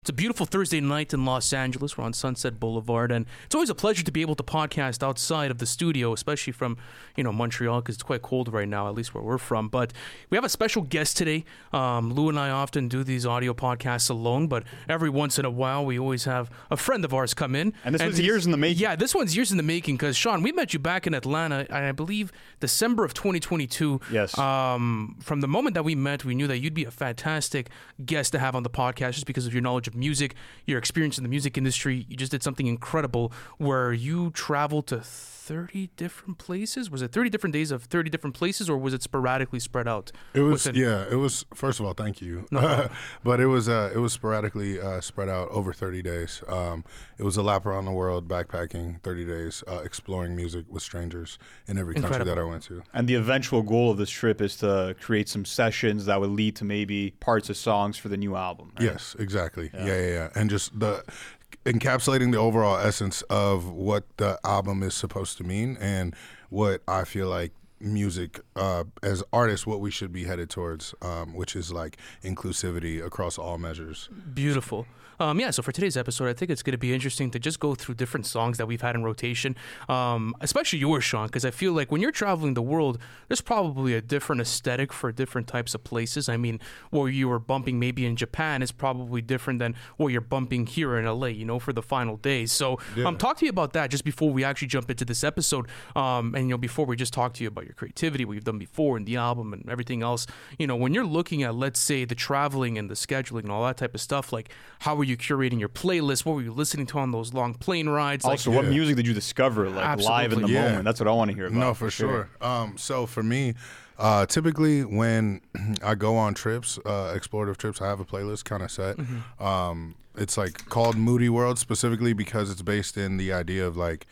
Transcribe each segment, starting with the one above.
It's a beautiful Thursday night in Los Angeles. We're on Sunset Boulevard, and it's always a pleasure to be able to podcast outside of the studio, especially from, Montreal, because it's quite cold right now, at least where we're from. But we have a special guest today. Lou and I often do these audio podcasts alone, but every once in a while, we always have a friend of ours come in. And this was years in the making. Yeah, this one's years in the making, because, Sean, we met you back in Atlanta, I believe, December of 2022. Yes. From the moment that we met, we knew that you'd be a fantastic guest to have on the podcast just because of your knowledge of music, your experience in the music industry. You just did something incredible where you traveled to 30 different places. Was it 30 different days of 30 different places, or was it sporadically spread out? It was, it was, first of all, thank you. No. But it was sporadically spread out over 30 days. It was a lap around the world, backpacking, 30 days, exploring music with strangers in every country that I went to. And the eventual goal of this trip is to create some sessions that would lead to maybe parts of songs for the new album. Right? Yes, exactly. Yeah. And just encapsulating the overall essence of what the album is supposed to mean and what I feel like music as artists, what we should be headed towards, which is like inclusivity across all measures. Beautiful. So for today's episode, I think it's going to be interesting to just go through different songs that we've had in rotation, especially yours, Sean, because I feel like when you're traveling the world, there's probably a different aesthetic for different types of places. I mean, what you were bumping maybe in Japan is probably different than what you're bumping here in LA, for the final days. So talk to me about that just before we actually jump into this episode. And, before we just talk to you about your creativity, what you've done before in the album and everything else, when you're looking at, let's say, the traveling and the scheduling and all that type of stuff, like how are you curating your playlist? What were you listening to on those long plane rides? Also, what music did you discover live in the moment? That's what I want to hear about. No, for sure. So for me, typically when I go on trips, explorative trips, I have a playlist kind of set. Mm-hmm. It's like called Moody World specifically because it's based in the idea of like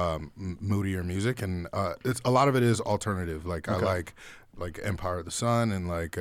moodier music, and it's a lot of it is alternative. Like I like Empire of the Sun and like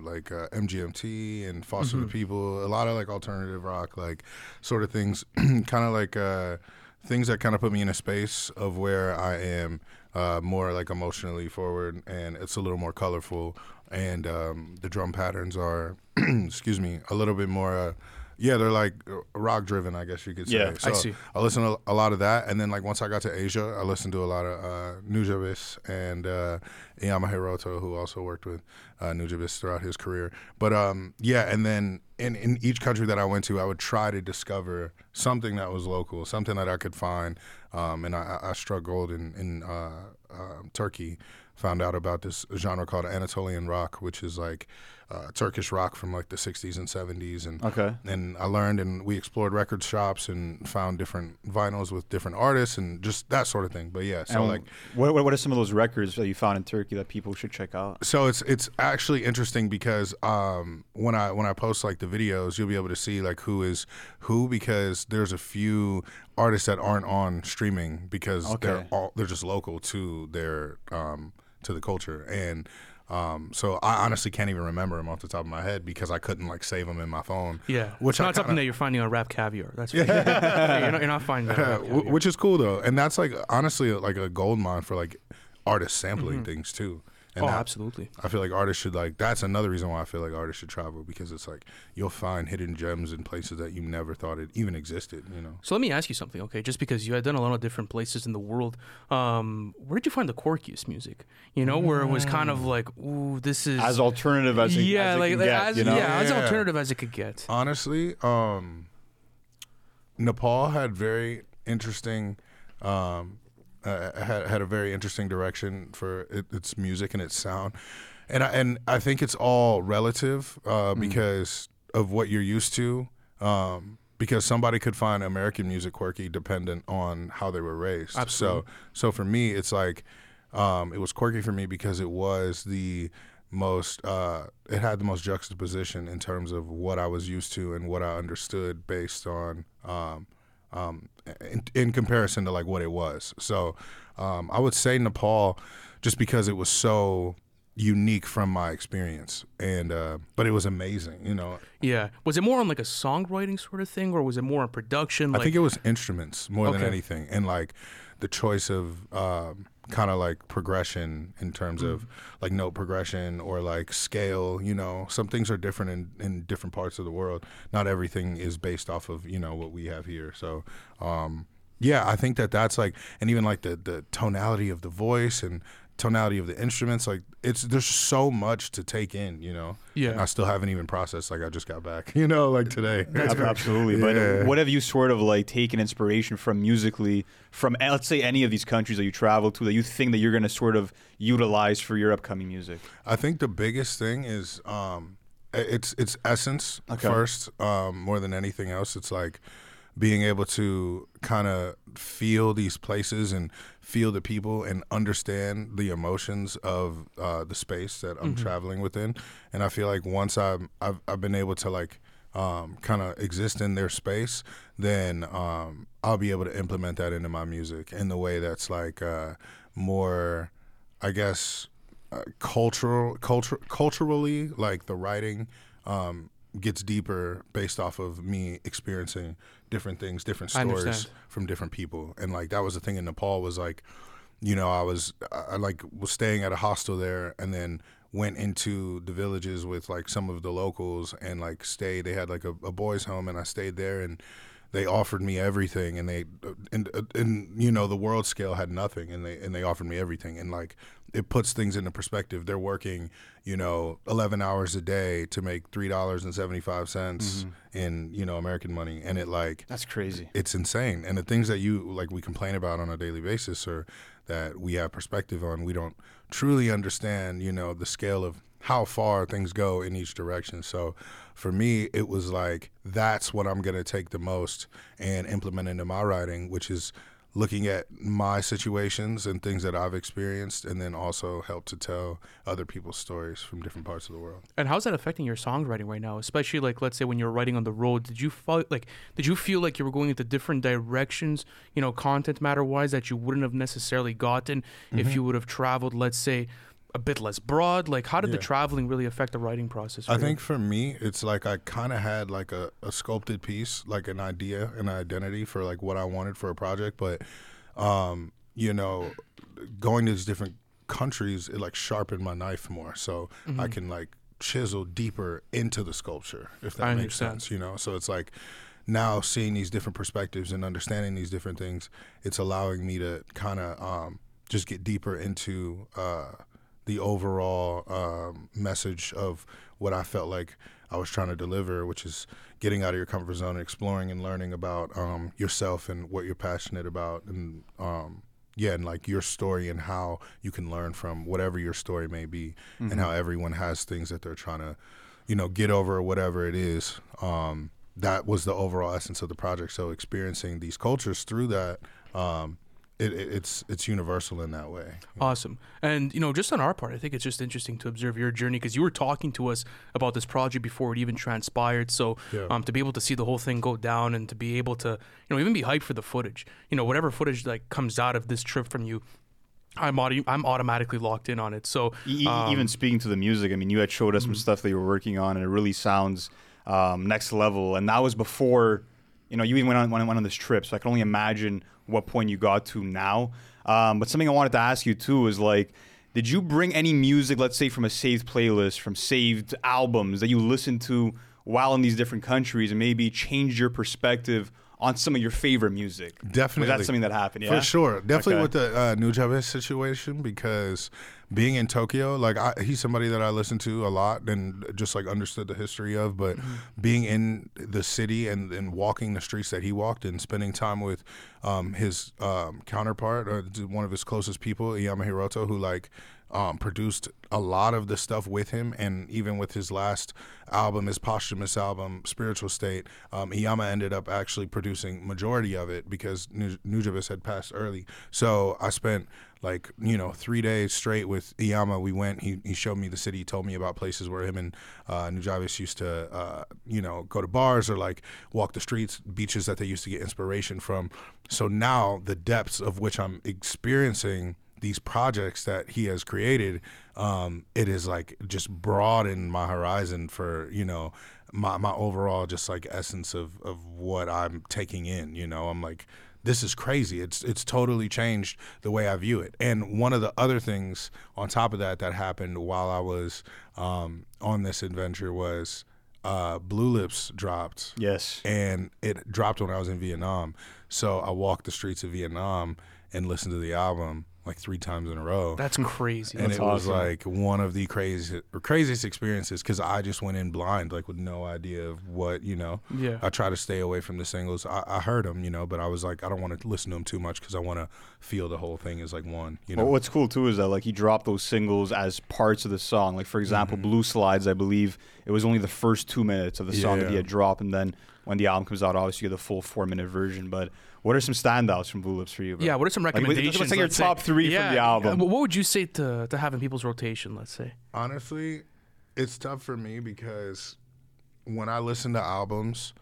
MGMT and Foster the People, a lot of like alternative rock, like sort of things, kind of like things that kind of put me in a space of where I am more like emotionally forward, and it's a little more colorful, and the drum patterns are, excuse me, a little bit more. They're like rock driven, I guess you could say. Yeah, so I see. I listen to a lot of that, and then like once I got to Asia, I listened to a lot of Nujabes and Iyama Hiroto, who also worked with Nujabes throughout his career. But and then in each country that I went to, I would try to discover something that was local, something that I could find. And I struck gold in Turkey. Found out about this genre called Anatolian rock, which is like Turkish rock from like the 60s and 70s. And I learned, and we explored record shops and found different vinyls with different artists and just that sort of thing. But yeah, so and what are some of those records that you found in Turkey that people should check out? So it's actually interesting because when I post like the videos, you'll be able to see like who is who, because there's a few artists that aren't on streaming because they're just local to their to the culture, and so I honestly can't even remember them off the top of my head because I couldn't like save them in my phone. Yeah, which it's not something that you're finding on Rap Caviar. That's you're not finding that. Which is cool though, and that's like honestly like a gold mine for like artists sampling things too. And absolutely. I feel like artists should that's another reason why I feel like artists should travel, because it's like you'll find hidden gems in places that you never thought it even existed, So let me ask you something, okay? Just because you had done a lot of different places in the world, where did you find the quirkiest music? Where it was kind of like, ooh, this is as alternative as it can get, as alternative as it could get. Honestly, Nepal had very interesting had a very interesting direction for its music and its sound, and I think it's all relative because of what you're used to. Because somebody could find American music quirky dependent on how they were raised. Absolutely. So for me, it's like it was quirky for me because it was the most. It had the most juxtaposition in terms of what I was used to and what I understood based on. In comparison to like what it was. So I would say Nepal just because it was so unique from my experience, and but it was amazing, Yeah. Was it more on like a songwriting sort of thing, or was it more on production? I think it was instruments more than anything, and like the choice of kind of like progression in terms of like note progression or like scale. You know, some things are different in different parts of the world. Not everything is based off of, you know, what we have here. So yeah, I think that's like, and even like the tonality of the voice and tonality of the instruments, like there's so much to take in, you know. Yeah. And I still haven't even processed, like I just got back, you know, like today. Absolutely. Yeah. But what have you sort of like taken inspiration from musically from, let's say, any of these countries that you travel to that you think that you're going to sort of utilize for your upcoming music? I think the biggest thing is it's essence first, more than anything else. It's like being able to kind of feel these places and feel the people and understand the emotions of the space that I'm traveling within. And I feel like once I've been able to like kind of exist in their space, then I'll be able to implement that into my music in the way that's like more, I guess, culturally, like the writing gets deeper based off of me experiencing different things, different stories from different people. And like that was the thing in Nepal was like, you know, I was staying at a hostel there and then went into the villages with like some of the locals and like stayed. They had like a boys' home and I stayed there and they offered me everything and you know, the world scale had nothing and they offered me everything. And like it puts things into perspective. They're working, you know, 11 hours a day to make $3.75 in, you know, American money. And it like, that's crazy. It's insane. And the things that you like, we complain about on a daily basis or that we have perspective on, we don't truly understand, you know, the scale of how far things go in each direction. So for me, it was like, that's what I'm going to take the most and implement into my writing, which is looking at my situations and things that I've experienced, and then also help to tell other people's stories from different parts of the world. And how's that affecting your songwriting right now? Especially like, let's say when you're writing on the road, did you feel like you were going into different directions, you know, content matter wise, that you wouldn't have necessarily gotten if you would have traveled, let's say, a bit less broad? Like, how did the traveling really affect the writing process? I think for me, it's like I kind of had like a sculpted piece, like an idea, an identity for like what I wanted for a project. But, you know, going to these different countries, it like sharpened my knife more. So I can like chisel deeper into the sculpture, if that makes sense, you know? So it's like now seeing these different perspectives and understanding these different things, it's allowing me to kind of just get deeper into the overall message of what I felt like I was trying to deliver, which is getting out of your comfort zone and exploring and learning about yourself and what you're passionate about, and and like your story and how you can learn from whatever your story may be, and how everyone has things that they're trying to, you know, get over or whatever it is. That was the overall essence of the project. So experiencing these cultures through that, it's universal in that way. Awesome. And, you know, just on our part, I think it's just interesting to observe your journey, because you were talking to us about this project before it even transpired. So to be able to see the whole thing go down and to be able to, you know, even be hyped for the footage, you know, whatever footage like comes out of this trip from you, I'm automatically locked in on it. So even speaking to the music, I mean, you had showed us some stuff that you were working on, and it really sounds next level. And that was before, you know, you even went on this trip. So I can only imagine what point you got to now. But something I wanted to ask you too is like, did you bring any music, let's say from a saved playlist, from saved albums that you listened to while in these different countries, and maybe changed your perspective on some of your favorite music? Definitely. Was that something that happened? Yeah, for sure. Definitely with the Nujabes situation, because being in Tokyo, like he's somebody that I listened to a lot and just like understood the history of, but being in the city and walking the streets that he walked and spending time with his counterpart, or one of his closest people, Iyama Hiroto, who like produced a lot of the stuff with him, and even with his last album, his posthumous album, Spiritual State, Iyama ended up actually producing majority of it because Nujabes had passed early. So I spent like, you know, 3 days straight with Iyama. We went, he showed me the city, he told me about places where him and Nujabes used to, you know, go to bars or like walk the streets, beaches that they used to get inspiration from. So now the depths of which I'm experiencing these projects that he has created, it is like just broadened my horizon for, you know, my overall just like essence of what I'm taking in. You know, I'm like, this is crazy. It's totally changed the way I view it. And one of the other things on top of that happened while I was on this adventure was Blue Lips dropped. Yes. And it dropped when I was in Vietnam. So I walked the streets of Vietnam and listened to the album like 3 times in a row. That's crazy. And That's it was awesome. like one of the craziest experiences because I just went in blind, like with no idea of what, you know. Yeah. I try to stay away from the singles. I heard them, you know, but I was like, I don't want to listen to them too much because I want to feel the whole thing as like one, you know. Well, what's cool too is that like he dropped those singles as parts of the song. Like for example, Mm-hmm. Blue Slides, I believe it was only the first 2 minutes of the song that he Yeah. had dropped, and then when the album comes out, obviously you get the full 4-minute version. But what are some standouts from Blue Lips for you, bro? Yeah, what are some Like, recommendations? what's like your let's say? top 3 from the album? What would you say to have in people's rotation, let's say? Honestly, it's tough for me because when I listen to albums,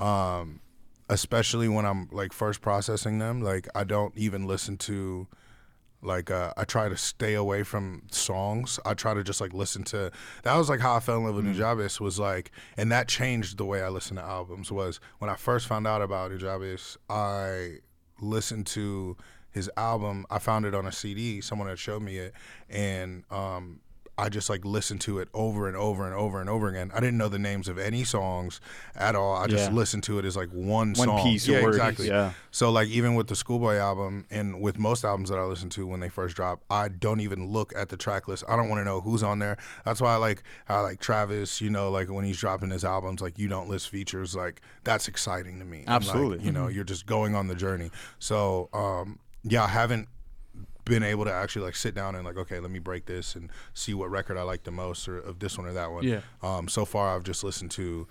especially when I'm like first processing them, like I don't even listen to like I try to stay away from songs. I try to just like listen to. That was like how I fell in love with Nujabes was like, and that changed the way I listen to albums. Was when I first found out about Nujabes, I listened to his album. I found it on a CD. Someone had showed me it, and I just like listened to it over and over and over and over again. I didn't know the names of any songs at all. I just Yeah. listened to it as like one One song. piece of Yeah, words, exactly. yeah. So like even with the Schoolboy album and with most albums that I listen to when they first drop, I don't even look at the track list. I don't want to know who's on there. That's why I like Travis, you know, like when he's dropping his albums, like you don't list features, like that's exciting to me. And, like, Absolutely. you know, you're just going on the journey. So yeah, I haven't been able to actually like sit down and like, okay, let me break this and see what record I like the most or of this one or that one. Yeah. So far I've just listened to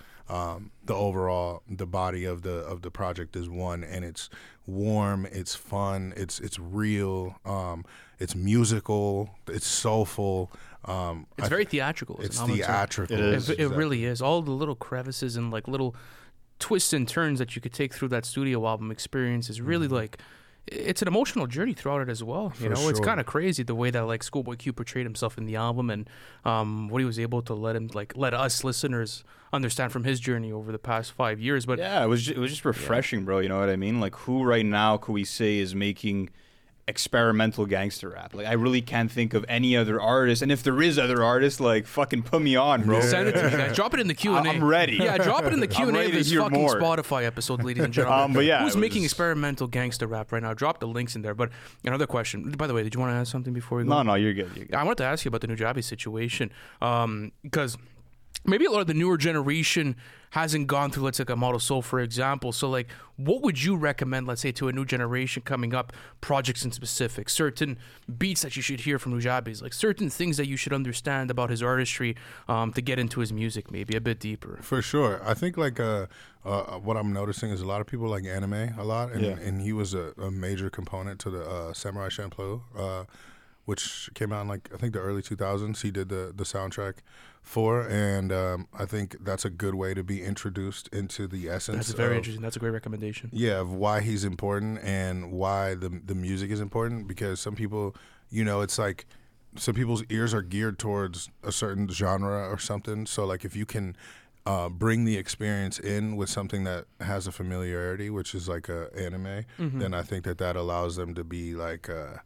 the body of the project is one, and it's warm, it's fun, it's real, it's musical, it's soulful. It's very theatrical. It's an album, too. theatrical. It is. It really is. All the little crevices and like little twists and turns that you could take through that studio album experience is really like, it's an emotional journey throughout it as well. You For know, it's sure. kind of crazy the way that like Schoolboy Q portrayed himself in the album and what he was able to let us listeners understand from his journey over the past 5 years. But Yeah, it was just refreshing, bro. You know what I mean? Like, who right now could we say is making experimental gangster rap? Like, I really can't think of any other artist. And if there is other artists, like, fucking put me on, bro. send it to me, guys. Drop it in the Q&A. I'm ready. Yeah, drop it in the I'm Q&A ready of to this hear fucking more. Spotify episode, ladies and gentlemen. But yeah, who's it making was- experimental gangster rap right now? Drop the links in there. But another question. By the way, did you want to ask something before we go? No, you're good. You're good. I wanted to ask you about the Nujabes situation because maybe a lot of the newer generation hasn't gone through, let's say, like a Model Soul, for example. So, like, what would you recommend, let's say, to a new generation coming up, projects in specific, certain beats that you should hear from Nujabes, like certain things that you should understand about his artistry to get into his music maybe a bit deeper? For sure. I think like what I'm noticing is a lot of people like anime a lot, and, Yeah. and he was a major component to the Samurai Champloo, which came out in like I think the early 2000s. He did the soundtrack for, and I think that's a good way to be introduced into the essence. That's very of, interesting. That's a great recommendation. Yeah, of why he's important and why the music is important, because some people, you know, it's like some people's ears are geared towards a certain genre or something. So like if you can bring the experience in with something that has a familiarity, which is like a anime, then I think that allows them to be like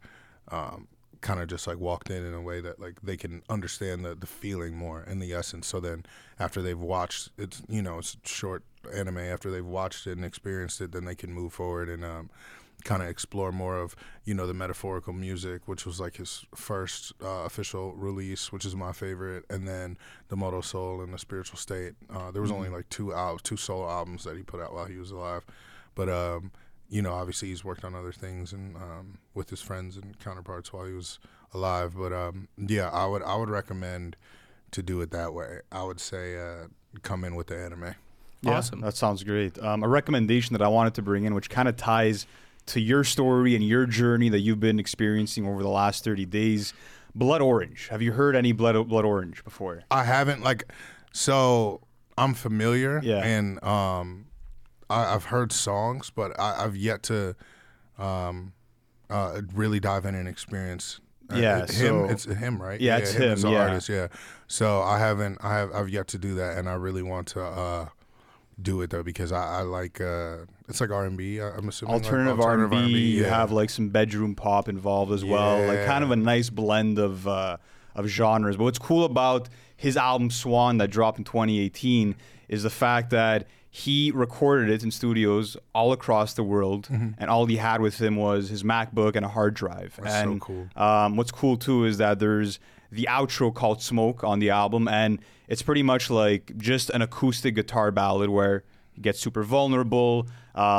kind of just like walked in a way that like they can understand the feeling more and the essence. So then after they've watched it's, you know, it's short anime, after they've watched it and experienced it, then they can move forward and kind of explore more of, you know, the metaphorical music, which was like his first official release, which is my favorite, and then the Moto Soul and the Spiritual State. There was only like two solo albums that he put out while he was alive, but you know, obviously he's worked on other things and with his friends and counterparts while he was alive. But yeah, I would recommend to do it that way. I would say come in with the anime. Yeah, Awesome. that sounds great. A recommendation that I wanted to bring in, which kind of ties to your story and your journey that you've been experiencing over the last 30 days, Blood Orange. Have you heard any Blood Orange before? I haven't, like, so I'm familiar, Yeah. and I've heard songs, but I've yet to really dive in and experience Yeah, it's him, right? Yeah, it's him. As an Yeah. artist, yeah. So I've yet to do that, and I really want to do it though because I like it's like R&B. I'm assuming Alternative R&B. You have like some bedroom pop involved as well, like kind of a nice blend of genres. But what's cool about his album Swan that dropped in 2018 is the fact that he recorded it in studios all across the world, and all he had with him was his MacBook and a hard drive. That's and so cool. What's cool too is that there's the outro called Smoke on the album, and it's pretty much like just an acoustic guitar ballad where he gets super vulnerable,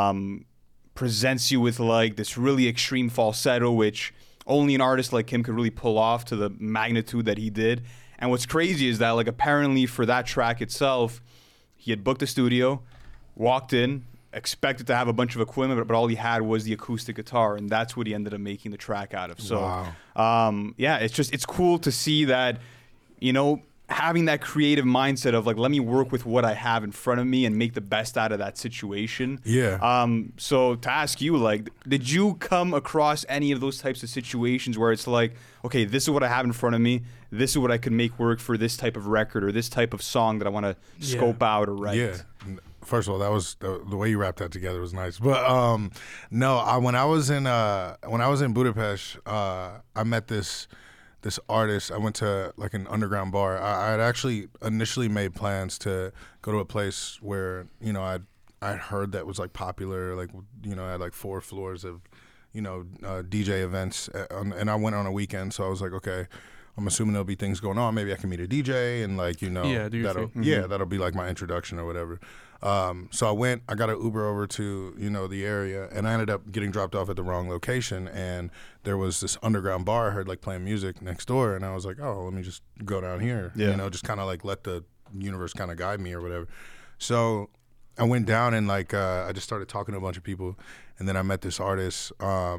presents you with like this really extreme falsetto, which only an artist like him could really pull off to the magnitude that he did. And what's crazy is that like apparently for that track itself, he had booked a studio, walked in, expected to have a bunch of equipment, but all he had was the acoustic guitar, and that's what he ended up making the track out of. So, yeah, it's cool to see that, you know, having that creative mindset of like, let me work with what I have in front of me and make the best out of that situation. Yeah. So to ask you, like, did you come across any of those types of situations where it's like, okay, this is what I have in front of me, this is what I could make work for this type of record or this type of song that I want to scope out or write? Yeah. First of all, that was the way you wrapped that together was nice. But no, when I was in Budapest, I met this artist. I went to like an underground bar. I had actually initially made plans to go to a place where, you know, I'd heard that was like popular, like, you know, I had like 4 floors of, you know, DJ events, and I went on a weekend. So I was like, okay, I'm assuming there'll be things going on. Maybe I can meet a DJ and like, you know, that'll be like my introduction or whatever. So I got an Uber over to, you know, the area, and I ended up getting dropped off at the wrong location, and there was this underground bar I heard like playing music next door, and I was like, oh, let me just go down here, you know, just kind of like let the universe kind of guide me or whatever. So I went down and like I just started talking to a bunch of people, and then I met this artist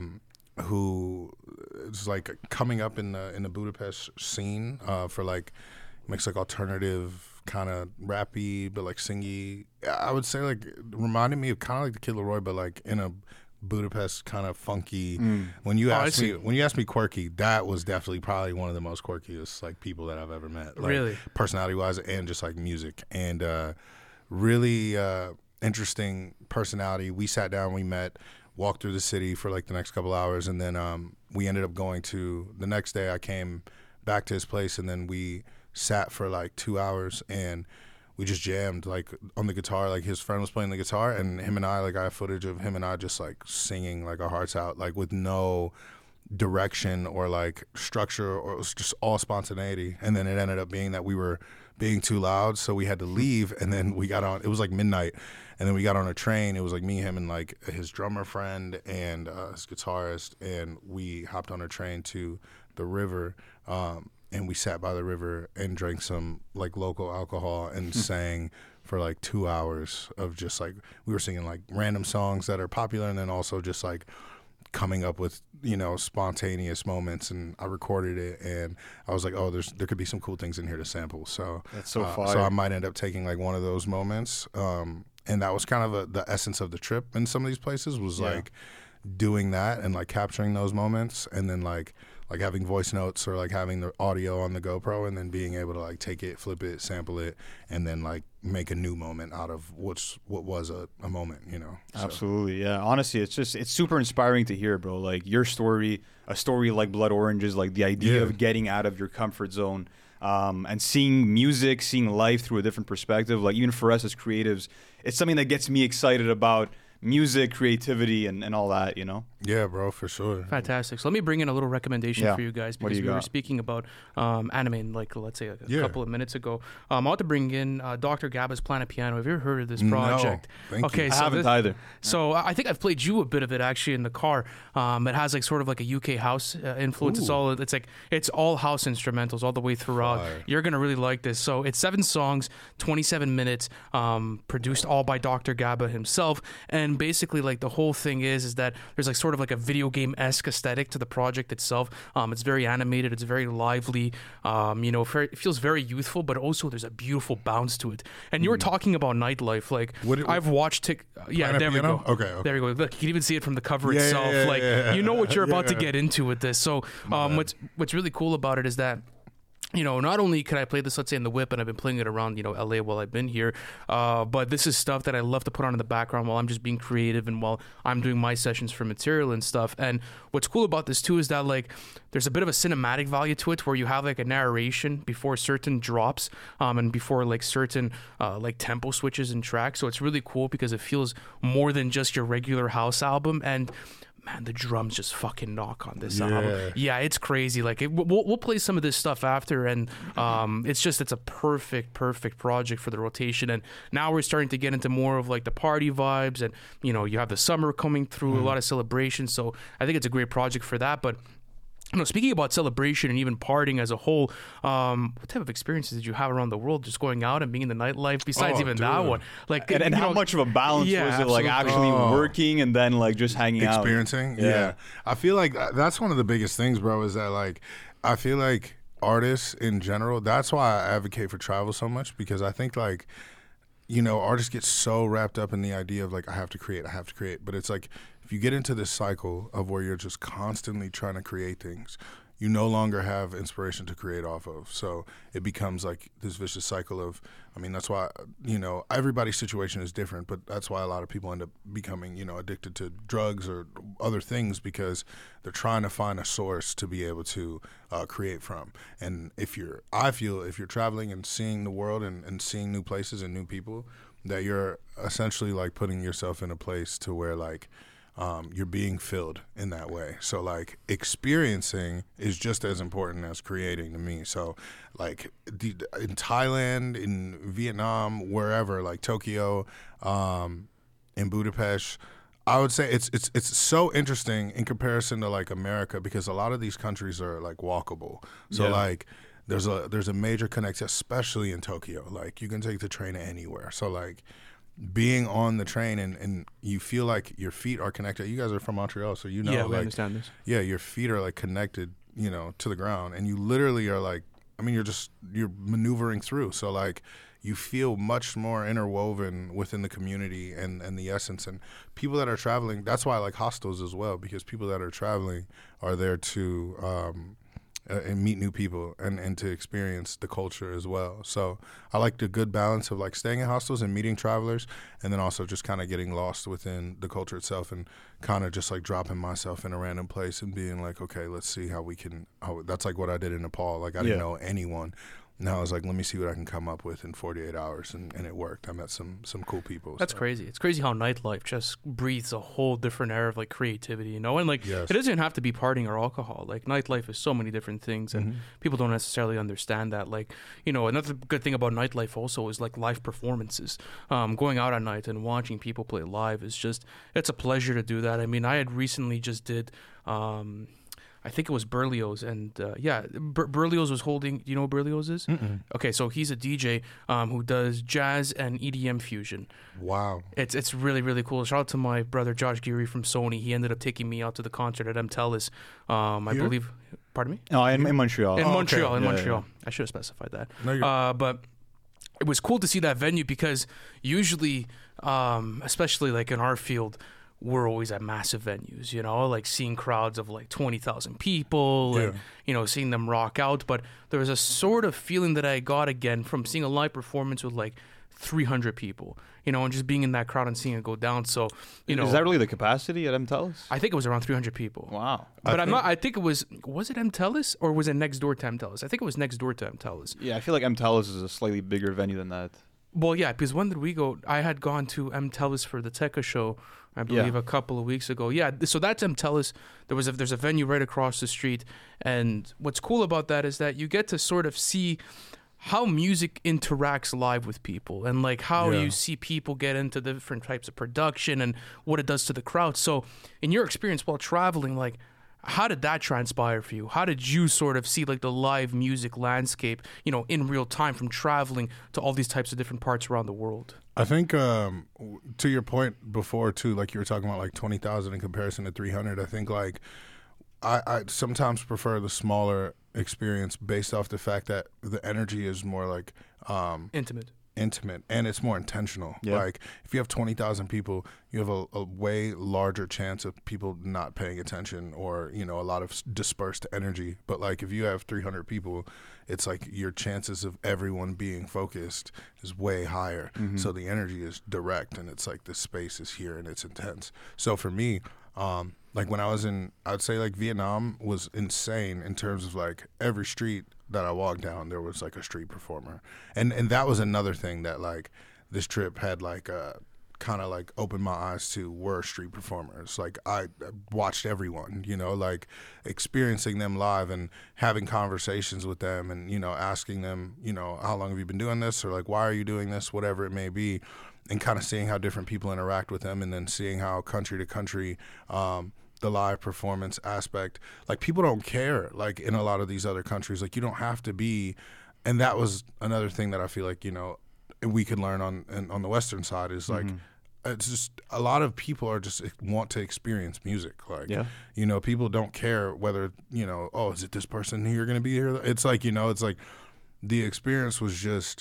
who is like coming up in the Budapest scene for like makes like alternative kind of rappy but like singy. I would say like reminded me of kind of like the Kid Laroi, but like in a Budapest kind of funky. When you asked me quirky, that was definitely probably one of the most quirkiest like people that I've ever met. Like, really, personality wise and just like music, and really interesting personality. We sat down, we met, walked through the city for like the next couple hours, and then we ended up going to the next day. I came back to his place, and then we sat for like 2 hours and we just jammed like on the guitar. Like his friend was playing the guitar, and him and I, like I have footage of him and I just like singing like our hearts out, like with no direction or like structure, or it was just all spontaneity. And then it ended up being that we were being too loud, so we had to leave, and then we got on, it was like midnight, and then we got on a train. It was like me, him, and like his drummer friend and his guitarist, and we hopped on a train to the river, and we sat by the river and drank some like local alcohol and sang for like 2 hours of just like, we were singing like random songs that are popular, and then also just like coming up with, you know, spontaneous moments. And I recorded it, and I was like, oh, there could be some cool things in here to sample. So that's so fire. So I might end up taking like one of those moments, and that was kind of the essence of the trip in some of these places was like doing that and like capturing those moments, and then like having voice notes or like having the audio on the GoPro, and then being able to like take it, flip it, sample it, and then like make a new moment out of what was a moment, you know. So. Absolutely, yeah. Honestly, it's super inspiring to hear, bro. Like your story, a story like Blood Oranges, like the idea of getting out of your comfort zone, and seeing music, seeing life through a different perspective. Like even for us as creatives, it's something that gets me excited about music, creativity, and all that, you know? Yeah, bro, for sure. Fantastic. So let me bring in a little recommendation for you guys, because we were speaking about anime, like let's say a couple of minutes ago. I want to bring in Dr. Gabba's Planet Piano. Have you ever heard of this project? No, thank you. I haven't either. So I think I've played you a bit of it actually in the car. It has like sort of like a UK house influence. It's all house instrumentals all the way throughout. Fire. You're gonna really like this. So it's 7 songs, 27 minutes, produced all by Dr. Gabba himself. And basically, like the whole thing is that there's like sort sort of like a video game-esque aesthetic to the project itself. It's very animated. It's very lively. It feels very youthful, but also there's a beautiful bounce to it. And you were talking about nightlife. Like, I've watched there we go. Okay. There we go. Look, you can even see it from the cover itself. You know what you're about to get into with this. So what's really cool about it is that, not only can I play this, let's say, in the whip, and I've been playing it around, LA while I've been here, but this is stuff that I love to put on in the background while I'm just being creative and while I'm doing my sessions for material and stuff. And what's cool about this too is that, like, there's a bit of a cinematic value to it where you have like a narration before certain drops, and before like certain like tempo switches and tracks. So it's really cool because it feels more than just your regular house album. And man, the drums just fucking knock on this album. Yeah, it's crazy. Like, we'll play some of this stuff after, and it's a perfect project for the rotation. And now we're starting to get into more of like the party vibes, and you have the summer coming through, a lot of celebrations. So I think it's a great project for that. But speaking about celebration and even partying as a whole, what type of experiences did you have around the world, just going out and being in the nightlife? Besides that one, like, and how much of a balance was it, like actually working and then like just hanging out, experiencing? Yeah, I feel like that's one of the biggest things, bro. Is that, like, I feel like artists in general. That's why I advocate for travel so much, because I think, like, artists get so wrapped up in the idea of like, I have to create, but it's like, if you get into this cycle of where you're just constantly trying to create things, you no longer have inspiration to create off of. So it becomes like this vicious cycle of, that's why, everybody's situation is different, but that's why a lot of people end up becoming, addicted to drugs or other things, because they're trying to find a source to be able to create from. And I feel if you're traveling and seeing the world and seeing new places and new people, that you're essentially like putting yourself in a place to where, like, you're being filled in that way. So, like, experiencing is just as important as creating to me. So, like, in Thailand, in Vietnam, wherever, like Tokyo, in Budapest, I would say it's so interesting in comparison to like America, because a lot of these countries are like walkable. So like there's a major connect, especially in Tokyo. Like, you can take the train anywhere. So like, being on the train and you feel like your feet are connected. You guys are from Montreal, so we like, understand this. Yeah, your feet are like connected, to the ground, and you literally are like, you're maneuvering through. So like, you feel much more interwoven within the community and the essence. And people that are traveling, that's why I like hostels as well, because people that are traveling are there to and meet new people and to experience the culture as well. So I like the good balance of like staying in hostels and meeting travelers, and then also just kind of getting lost within the culture itself, and kind of just like dropping myself in a random place and being like, okay, let's see how we can. That's like what I did in Nepal. Like, I didn't know anyone. Now I was like, let me see what I can come up with in 48 hours, and it worked. I met some cool people. That's crazy. It's crazy how nightlife just breathes a whole different air of like creativity, And like, It doesn't even have to be partying or alcohol. Like, nightlife is so many different things, and people don't necessarily understand that. Like, another good thing about nightlife also is like live performances. Going out at night and watching people play live is it's a pleasure to do that. I had recently just did. I think it was Berlioz, and Berlioz was holding. Do you know what Berlioz is? Mm-mm. Okay, so he's a DJ who does jazz and EDM fusion. Wow, it's really, really cool. Shout out to my brother Josh Geary from Sony. He ended up taking me out to the concert at MTELUS. I believe. Pardon me? No, in Montreal. In Montreal. I should have specified that. No, but it was cool to see that venue, because usually, especially like in our field, we're always at massive venues, like seeing crowds of like 20,000 people and, seeing them rock out. But there was a sort of feeling that I got again from seeing a live performance with like 300 people, and just being in that crowd and seeing it go down. So, is that really the capacity at MTELUS? I think it was around 300 people. Wow. But I think it was it MTELUS or was it next door to MTELUS? I think it was next door to MTELUS. Yeah, I feel like MTELUS is a slightly bigger venue than that. Well, yeah, because when did we go? I had gone to MTELUS for the Tekka show, I believe, a couple of weeks ago. Yeah, so that's MTELUS. There's a venue right across the street, and what's cool about that is that you get to sort of see how music interacts live with people, and like how you see people get into the different types of production and what it does to the crowd. So, in your experience while traveling, like, how did that transpire for you? How did you sort of see like the live music landscape, you know, in real time from traveling to all these types of different parts around the world? I think to your point before too, like you were talking about like 20,000 in comparison to 300. I think like I sometimes prefer the smaller experience based off the fact that the energy is more like intimate and it's more intentional. Yeah. Like if you have 20,000 people, you have a way larger chance of people not paying attention or, you know, a lot of dispersed energy. But like if you have 300 people, it's like your chances of everyone being focused is way higher. So the energy is direct and it's like the space is here and it's intense. So for me, like when I was I'd say like Vietnam was insane in terms of like every street that I walked down, there was like a street performer. And that was another thing that like this trip had like kind of like opened my eyes to were street performers. Like I watched everyone, you know, like experiencing them live and having conversations with them and, you know, asking them, you know, how long have you been doing this? Or like, why are you doing this? Whatever it may be. And kind of seeing how different people interact with them and then seeing how country to country, the live performance aspect, like people don't care like in a lot of these other countries. Like you don't have to be, and that was another thing that I feel like, you know, we could learn on the Western side is like, it's just a lot of people are just want to experience music. Like, you know, people don't care whether, you know, oh, is it this person you're going to be here? It's like, you know, it's like the experience was just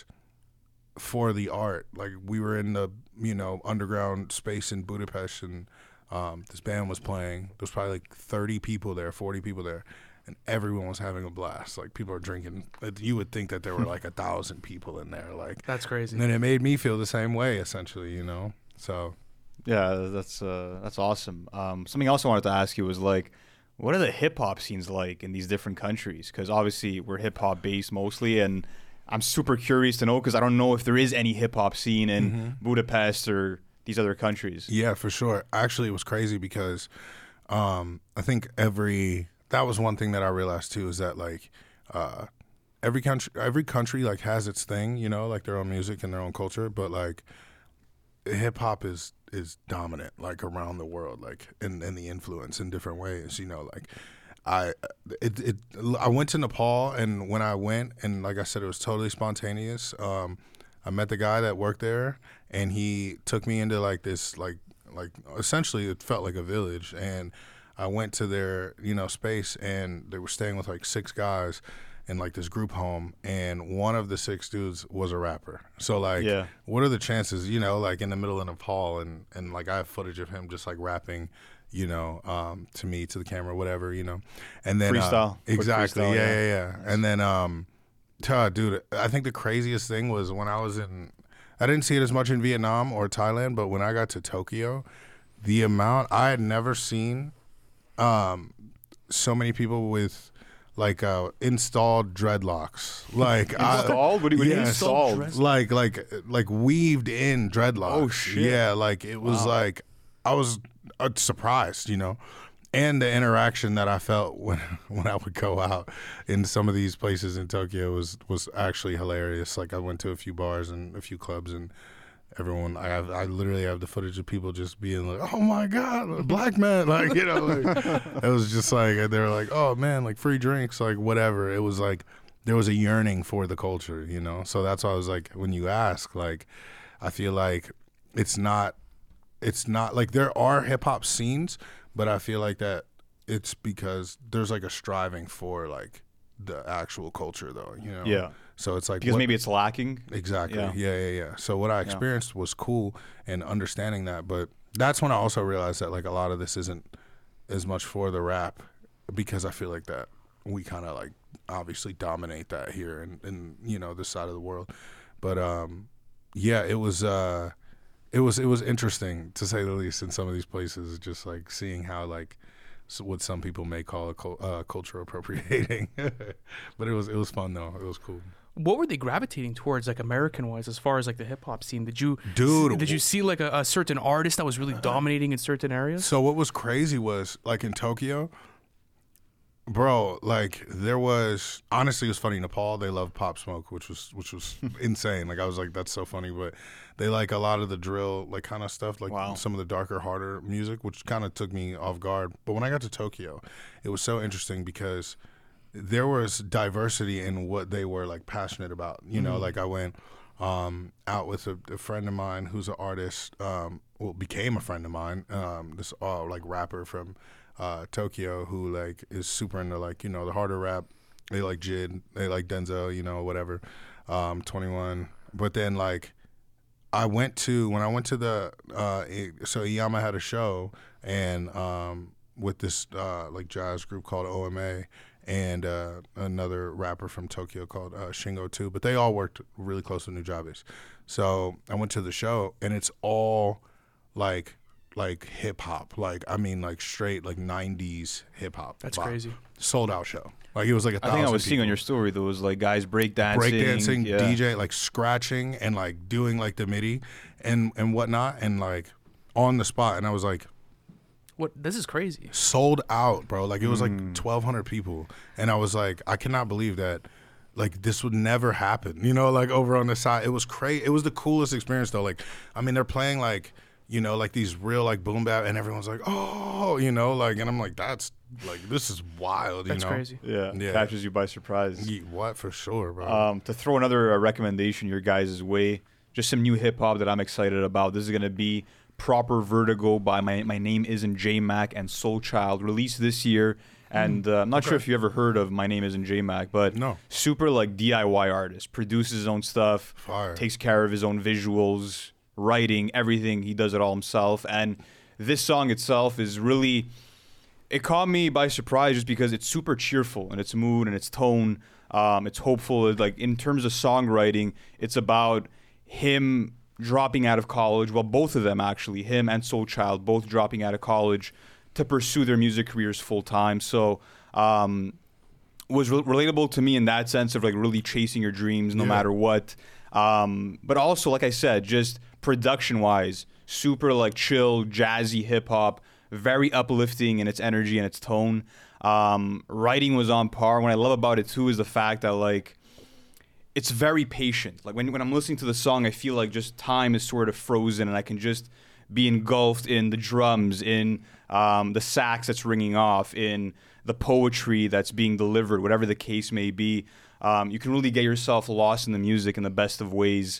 for the art. Like we were in the, you know, underground space in Budapest and this band was playing. There was probably like 30 people there, 40 people there, and everyone was having a blast. Like people are drinking. You would think that there were like 1,000 people in there. Like that's crazy. And it made me feel the same way, essentially. You know, so yeah, that's awesome. Something else I wanted to ask you was like, what are the hip hop scenes like in these different countries? Because obviously we're hip hop based mostly, and I'm super curious to know because I don't know if there is any hip hop scene in Budapest or these other countries. Yeah, for sure. Actually, it was crazy because I think that was one thing that I realized too is that like every country like has its thing, you know, like their own music and their own culture, but like hip hop is dominant like around the world, like in the influence in different ways, you know, like I went to Nepal, and when I went, and like I said, it was totally spontaneous. I met the guy that worked there, and he took me into like this, like essentially it felt like a village. And I went to their, you know, space, and they were staying with like 6 guys in like this group home, and one of the 6 dudes was a rapper. So like, what are the chances, you know, like in the middle of Nepal, and like I have footage of him just like rapping, you know, to me, to the camera, whatever, you know, and then freestyle, exactly, freestyle, yeah. And then, dude, I think the craziest thing was when I didn't see it as much in Vietnam or Thailand, but when I got to Tokyo, the amount I had never seen, so many people with like installed dreadlocks, like installed. What do you mean installed? Like weaved in dreadlocks. Oh shit! Yeah, like it was like I was surprised, you know. And the interaction that I felt when I would go out in some of these places in Tokyo was actually hilarious. Like I went to a few bars and a few clubs, and everyone, I literally have the footage of people just being like, "Oh my god, a black man!" Like, you know, like, it was just like they were like, "Oh man, like free drinks, like whatever." It was like there was a yearning for the culture, you know. So that's why I was like, when you ask, like, I feel like it's not like there are hip hop scenes. But I feel like that it's because there's like a striving for like the actual culture, though, you know? Yeah. So it's like because maybe it's lacking. Exactly. Yeah. So what I experienced was cool and understanding that, but that's when I also realized that like a lot of this isn't as much for the rap, because I feel like that we kind of like obviously dominate that here in you know, this side of the world. But yeah, it was interesting, to say the least, in some of these places, just like seeing how like what some people may call culture appropriating. But it was fun though. It was cool. What were they gravitating towards, like American wise, as far as like the hip hop scene? Did you see like a certain artist that was really dominating in certain areas? So what was crazy was like in Tokyo, Bro, like there was honestly, it was funny. Nepal, they love Pop Smoke, which was insane. Like I was like, that's so funny. But they like a lot of the drill, like kind of stuff, like Wow. some of the darker, harder music, which kind of took me off guard. But when I got to Tokyo, it was so interesting because there was diversity in what they were like passionate about. You know, like I went out with a friend of mine who's an artist, became a friend of mine. This like rapper from Tokyo who like is super into like, you know, the harder rap. They like Jid, they like Denzel, you know, whatever. 21. But then like when I went to the so Iyama had a show and with this like jazz group called OMA and another rapper from Tokyo called Shingo too, but they all worked really close with Nujabes. So I went to the show and it's all like hip hop, like I mean like straight like 90s hip hop. That's crazy. Sold out show. Like it was like 1,000 I think I was seeing people. on your story there was like guys breakdancing, yeah. DJ like scratching and like doing like the MIDI and whatnot and like on the spot, and I was like, What? This is crazy. sold out, bro. Like it was like 1,200 people, and I was like, I cannot believe that. Like this would never happen, you know. Like over on the side, it was crazy. It was the coolest experience though. Like, I mean, they're playing like, you know, like these real like boom bap, and everyone's like, oh, you know, like, and I'm like, that's like, this is wild, you That's know. crazy. Yeah, Yeah. catches you by surprise. Yeah, what for sure, bro. To throw another recommendation your guys' way, just some new hip hop that I'm excited about. This is gonna be Proper Vertigo by My Name Isn't J Mac and Soul Child, released this year. And I'm not sure if you ever heard of My Name Isn't J Mac, but No. super like DIY artist, produces his own stuff, Fire. takes care of his own visuals, writing, everything. He does it all himself. And this song itself is really, it caught me by surprise just because it's super cheerful in its mood and its tone. It's hopeful. Like in terms of songwriting, it's about him dropping out of college. Well, both of them actually, him and Soul Child, both dropping out of college to pursue their music careers full time. So was relatable to me in that sense of like really chasing your dreams no Yeah. matter what. But also, like I said, just production wise, super like chill, jazzy hip hop, very uplifting in its energy and its tone. Writing was on par. What I love about it too is the fact that like it's very patient. Like when I'm listening to the song, I feel like just time is sort of frozen and I can just be engulfed in the drums, in the sax that's ringing off, in the poetry that's being delivered, whatever the case may be. You can really get yourself lost in the music in the best of ways.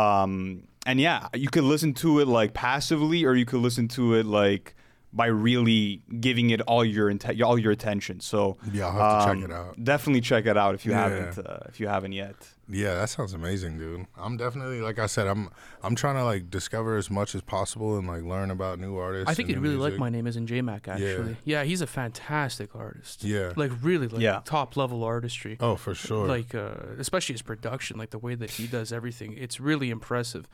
And yeah, you could listen to it like passively, or you could listen to it like by really giving it all your attention. So Yeah, I'll have to check it out. Definitely check it out if you Yeah. haven't yet. Yeah, that sounds amazing, dude. I'm definitely, like I said, I'm trying to like discover as much as possible and like learn about new artists. I think and you'd new really like music. My Name Isn't J Mac, actually. Yeah, he's a fantastic artist. Yeah. Like, really, like, Yeah. top level artistry. Oh, for sure. Like, especially his production, like the way that he does everything. It's really impressive.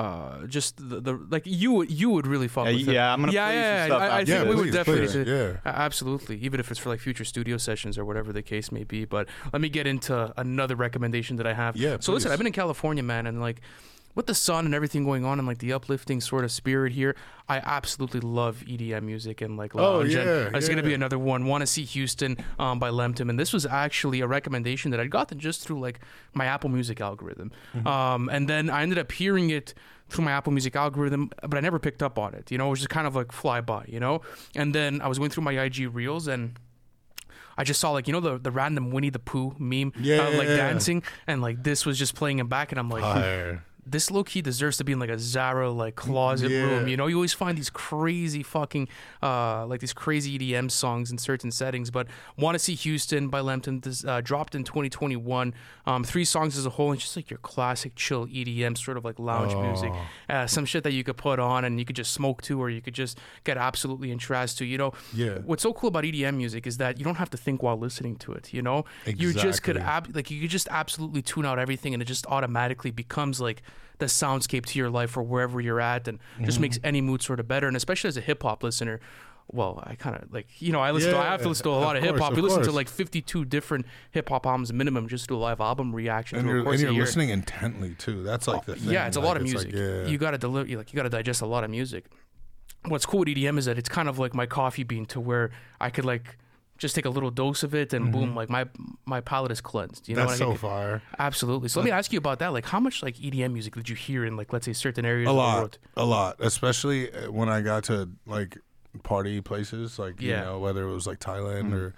Just the like, you would really fuck with him. Yeah, I'm gonna play you some stuff I after think Yeah, we would please, definitely. please, yeah. Absolutely, even if it's for like future studio sessions or whatever the case may be. But let me get into another recommendation that I have. Yeah, So listen, please. I've been in California, man, and like with the sun and everything going on and like the uplifting sort of spirit here, I absolutely love EDM music and like Oh, lounge. And yeah, it's gonna be yeah. another one. Want to See Houston by Lemtum, and this was actually a recommendation that I'd gotten just through like my Apple Music algorithm. And then I ended up hearing it through my Apple Music algorithm, but I never picked up on it. You know, it was just kind of like fly by, you know? And then I was going through my IG Reels and I just saw like, you know, the random Winnie the Pooh meme Yeah. like dancing, and like this was just playing him back, and I'm like, Fire. this low key deserves to be in like a Zara like closet Yeah. room. You know, you always find these crazy fucking like these crazy EDM songs in certain settings. But Want to See Houston by Lempton, this dropped in 2021. 3 songs as a whole, and just like your classic chill EDM sort of like lounge music. Some shit that you could put on and you could just smoke to, or you could just get absolutely entranced to. You know, Yeah. what's so cool about EDM music is that you don't have to think while listening to it. You know, you just could Exactly. you could just absolutely tune out everything, and it just automatically becomes like the soundscape to your life or wherever you're at, and just makes any mood sort of better. And especially as a hip hop listener, well, I kind of like, you know, I have to listen to a lot of hip hop. of You listen to course. like 52 different hip hop albums minimum just to do a live album reaction. And to, you're, of course, and you're a year. listening intently too. That's like the thing. Yeah, it's a Like, lot of like, music. yeah. You got to deliver, you got to digest a lot of music. What's cool with EDM is that it's kind of like my coffee bean, to where I could like just take a little dose of it and boom, like my palate is cleansed. You know That's what I so mean? fire. Absolutely. So let me ask you about that. Like, how much like EDM music did you hear in like, let's say, certain areas A of the lot, world? a lot, especially when I got to like party places, like you Yeah. know, whether it was like Thailand or,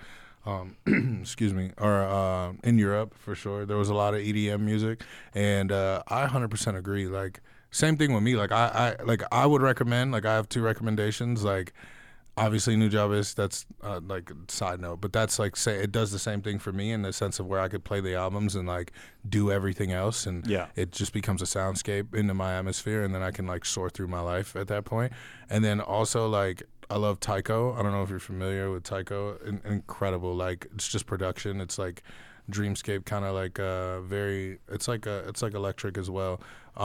excuse me, or in Europe for sure. There was a lot of EDM music, and I 100% agree. Like same thing with me. Like I would recommend. Like I have 2 recommendations. Like obviously Nujabes, that's like side note, but that's like say it does the same thing for me in the sense of where I could play the albums and like do everything else, and Yeah. it just becomes a soundscape into my atmosphere, and then I can like sort through my life at that point. And then also like I love Tycho. I don't know if you're familiar with Tycho. Incredible, like it's just production. It's like dreamscape, kind of like very. It's like electric as well.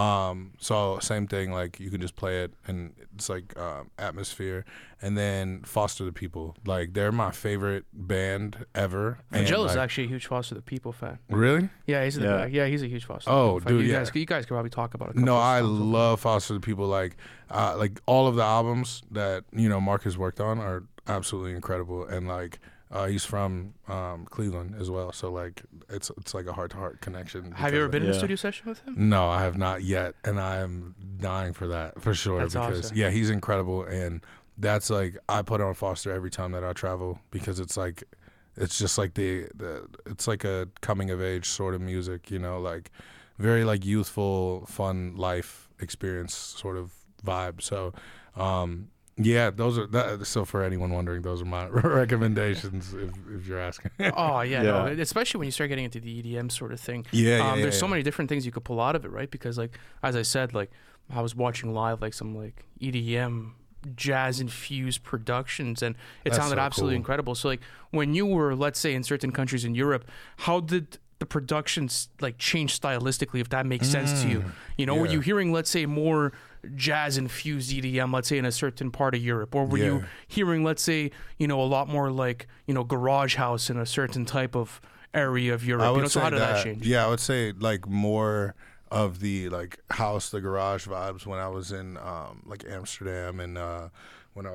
So same thing, like you can just play it and it's like atmosphere. And then Foster the People, like they're my favorite band ever. And, Vangelis is like, actually a huge Foster the People fan. really? Yeah, he's Yeah. he's a huge Foster. Oh, the People fan. dude, you yeah. guys could probably talk about it. No, I love Foster the People. Like all of the albums that you know Mark has worked on are absolutely incredible, and like he's from Cleveland as well, so like it's like a heart to heart connection. Have you ever because- been in a Yeah. studio session with him? No, I have not yet, and I am dying for that for sure. That's because awesome. yeah, he's incredible, and that's like I put on Foster every time that I travel because it's like it's just like the it's like a coming of age sort of music, you know, like very like youthful, fun life experience sort of vibe. So yeah, those are that. So for anyone wondering, those are my recommendations if you're asking. Oh yeah, no, Yeah. especially when you start getting into the EDM sort of thing. Yeah, There's so many different things you could pull out of it, right? Because like as I said, like I was watching live like some like EDM jazz infused productions, and it That's sounded so absolutely cool. incredible. So like when you were, let's say, in certain countries in Europe, how did the productions like change stylistically, if that makes sense to you? You know, were yeah. you hearing, let's say, more jazz infused EDM, let's say, in a certain part of Europe, or were you Yeah. hearing, let's say, you know, a lot more like, you know, garage house in a certain type of area of Europe? I You would know, so say how did that change? Yeah, I would say like more of the like house, the garage vibes when I was in like Amsterdam and when I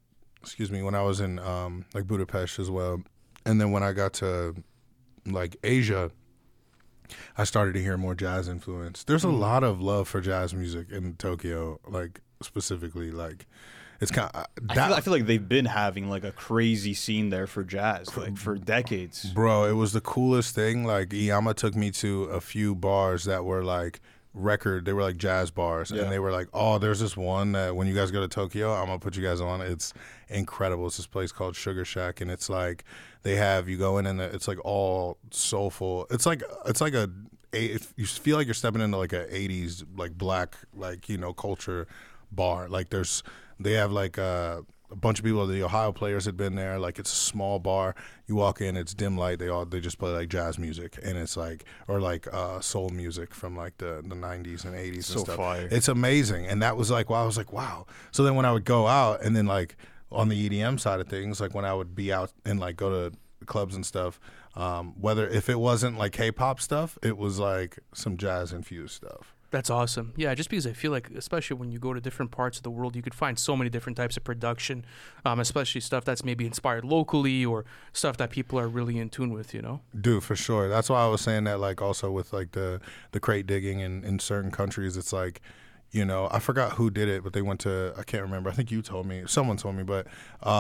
was in like Budapest as well. And then when I got to like Asia, I started to hear more jazz influence. There's a lot of love for jazz music in Tokyo, like specifically like it's kind of I feel like they've been having like a crazy scene there for jazz, like for decades. Bro, it was the coolest thing. Like Iyama took me to a few bars that were like they were like jazz bars, Yeah. and they were like, oh, there's this one that when you guys go to Tokyo, I'm gonna put you guys on. It's incredible. It's this place called Sugar Shack, and it's like you go in and it's like all soulful. It's like if you feel like you're stepping into like a 80s like black like you know culture bar. Like they have like a bunch of people, the Ohio Players had been there. Like it's a small bar. You walk in, it's dim light. They just play like jazz music, and it's like or like soul music from like the 90s and 80s So and stuff. fire. It's amazing, and that was like, wow. I was like, wow. So then when I would go out, and then like on the EDM side of things, like when I would be out and like go to clubs and stuff, whether if it wasn't like K-pop stuff, it was like some jazz infused stuff. That's awesome. Yeah, just because I feel like, especially when you go to different parts of the world, you could find so many different types of production, especially stuff that's maybe inspired locally or stuff that people are really in tune with, you know? Dude, for sure. That's why I was saying that, like, also with like the crate digging in certain countries, it's like, you know, I forgot who did it, but they went to, I can't remember. I think you told me, someone told me, but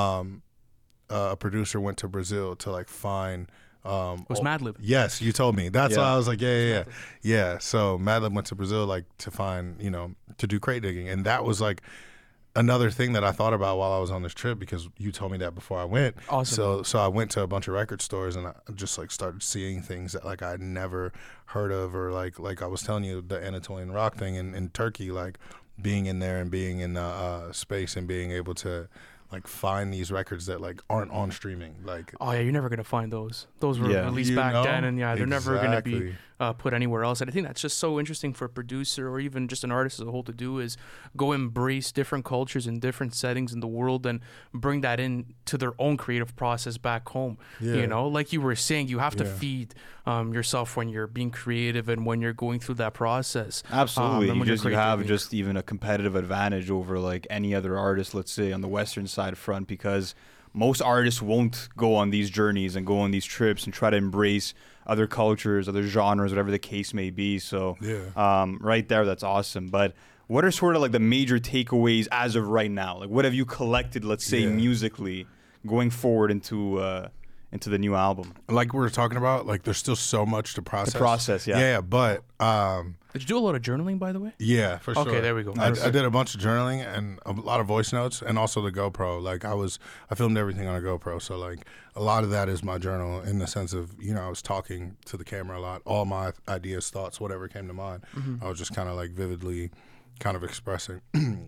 a producer went to Brazil to like find. Was Madlib. Yes, you told me. That's Yeah. why I was like, yeah. So Madlib went to Brazil like to find, you know, to do crate digging, and that was like another thing that I thought about while I was on this trip because you told me that before I went. Awesome. So I went to a bunch of record stores and I just like started seeing things that like I'd never heard of, or like I was telling you the Anatolian rock thing in Turkey, like being in there and being in space and being able to like find these records that like aren't on streaming, like. Oh yeah, you're never gonna find those. Those were Yeah. released You back know? then, and yeah, they're never gonna be Exactly. put anywhere else. And I think that's just so interesting for a producer or even just an artist as a whole to do is go embrace different cultures and different settings in the world and bring that in to their own creative process back home. Yeah. You know, like you were saying, you have to Yeah. feed yourself when you're being creative and when you're going through that process. Absolutely. and You when you're just you have creating. just even a competitive advantage over like any other artist, let's say on the Western side front, because most artists won't go on these journeys and go on these trips and try to embrace other cultures, other genres, whatever the case may be. So right there, that's awesome. But what are sort of like the major takeaways as of right now? Like what have you collected, let's say musically, going forward into the new album? Like we were talking about, like there's still so much to process. But did you do a lot of journaling, by the way? Yeah, for sure. Okay, there we go. I did a bunch of journaling and a lot of voice notes, and also the GoPro. Like I filmed everything on a GoPro, so like a lot of that is my journal in the sense of, you know, I was talking to the camera a lot, all my ideas, thoughts, whatever came to mind. I was just kind of like vividly kind of expressing,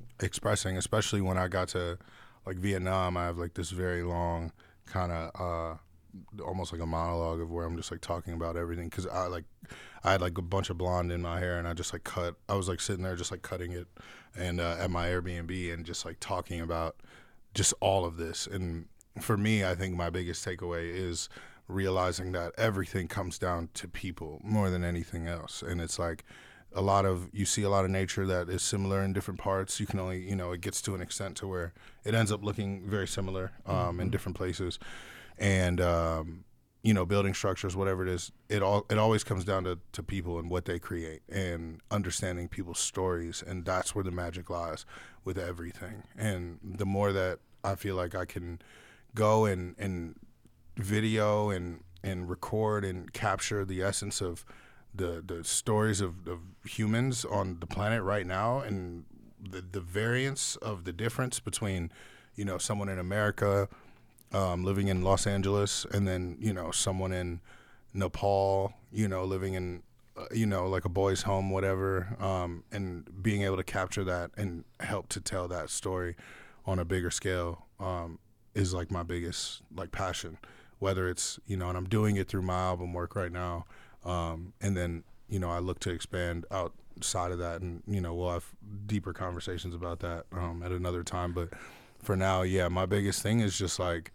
especially when I got to like Vietnam. I have like this very long kind of almost like a monologue of where I'm just like talking about everything, because I had like a bunch of blonde in my hair, and I just like I was like sitting there just like cutting it, and at my Airbnb, and just like talking about just all of this. And for me, I think my biggest takeaway is realizing that everything comes down to people more than anything else. And it's like you see a lot of nature that is similar in different parts. You can only, you know, it gets to an extent to where it ends up looking very similar in different places. And you know, building structures, whatever it is, it always comes down to people and what they create and understanding people's stories, and that's where the magic lies with everything. And the more that I feel like I can go and video and record and capture the essence of the stories of humans on the planet right now, and the variance of the difference between, you know, someone in America living in Los Angeles, and then, you know, someone in Nepal, you know, living in, you know, like a boys' home, whatever, and being able to capture that and help to tell that story on a bigger scale is like my biggest like passion. Whether it's, you know, and I'm doing it through my album work right now, and then, you know, I look to expand outside of that, and, you know, we'll have deeper conversations about that at another time. But for now, my biggest thing is just like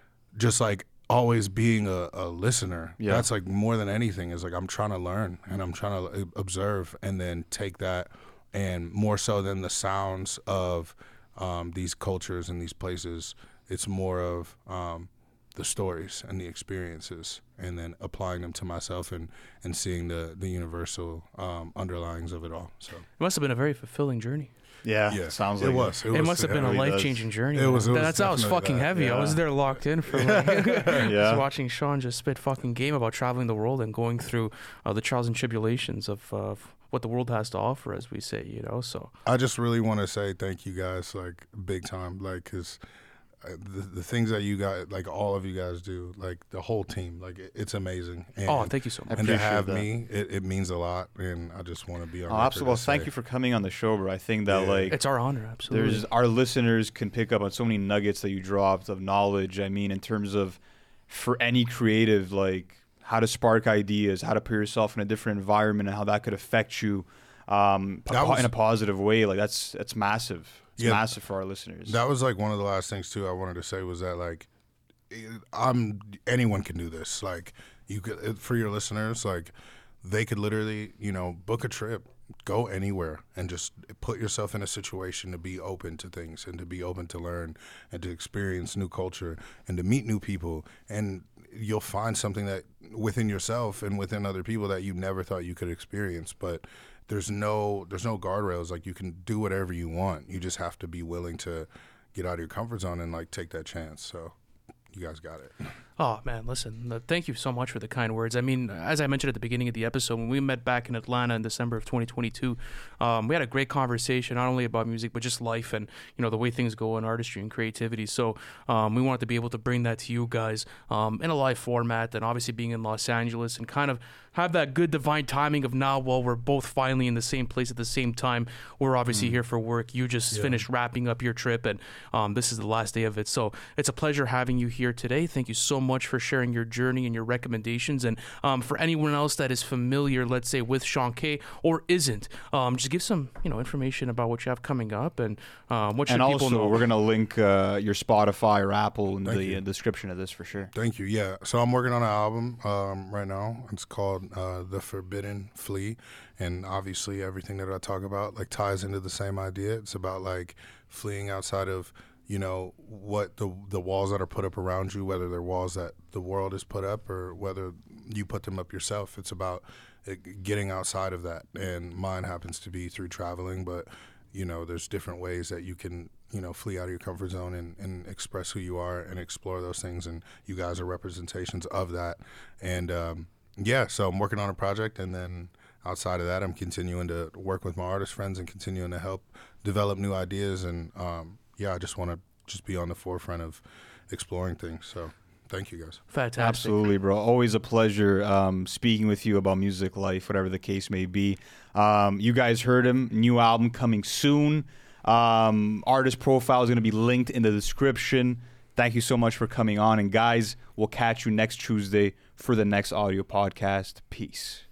always being a listener. That's like more than anything, is like I'm trying to learn and I'm trying to observe, and then take that, and more so than the sounds of these cultures and these places, it's more of the stories and the experiences, and then applying them to myself and seeing the universal underlyings of it all. So it must have been a very fulfilling journey. Yeah, sounds like it must have been a life-changing journey. That's how it was fucking heavy. Yeah. I was there locked in for like just watching Sean just spit fucking game about traveling the world and going through the trials and tribulations of what the world has to offer, as we say, you know. So I just really want to say thank you guys, like big time, like, because the things that you guys, like all of you guys do, like the whole team, like it's amazing. And, thank you so much. And to have me, it means a lot, and I just want to be on. Absolutely. Well, thank you for coming on the show, bro. I think that like it's our honor. Absolutely. Our listeners can pick up on so many nuggets that you dropped of knowledge. I mean, in terms of for any creative, like how to spark ideas, how to put yourself in a different environment, and how that could affect you in a positive way. Like that's massive. It's massive for our listeners. That was like one of the last things too I wanted to say, was that like anyone can do this. Like you could, for your listeners, like they could literally, you know, book a trip, go anywhere, and just put yourself in a situation to be open to things, and to be open to learn, and to experience new culture, and to meet new people, and you'll find something that within yourself and within other people that you never thought you could experience. But there's no guardrails. Like you can do whatever you want. You just have to be willing to get out of your comfort zone and like take that chance. So you guys got it. Oh, man, listen, thank you so much for the kind words. I mean, as I mentioned at the beginning of the episode, when we met back in Atlanta in December of 2022, we had a great conversation, not only about music, but just life and, you know, the way things go in artistry and creativity. So we wanted to be able to bring that to you guys in a live format, and obviously being in Los Angeles, and kind of have that good divine timing of now, while we're both finally in the same place at the same time. We're obviously here for work. You just finished wrapping up your trip, and this is the last day of it. So it's a pleasure having you here today. Thank you so much for sharing your journey and your recommendations. And for anyone else that is familiar, let's say, with Sean Kay or isn't, just give some, you know, information about what you have coming up, and what should people know. We're going to link your Spotify or Apple in the description of this for sure. Thank you. Yeah. So I'm working on an album right now. It's called The Forbidden Flea. And obviously everything that I talk about like ties into the same idea. It's about like fleeing outside of what the walls that are put up around you, whether they're walls that the world has put up or whether you put them up yourself. It's about getting outside of that, and mine happens to be through traveling, but there's different ways that you can flee out of your comfort zone and express who you are and explore those things, and you guys are representations of that. And so I'm working on a project, and then outside of that, I'm continuing to work with my artist friends and continuing to help develop new ideas. And I just want to just be on the forefront of exploring things. So thank you, guys. Fantastic. Absolutely, bro. Always a pleasure speaking with you about music life, whatever the case may be. You guys heard him. New album coming soon. Artist profile is going to be linked in the description. Thank you so much for coming on. And guys, we'll catch you next Tuesday for the next audio podcast. Peace.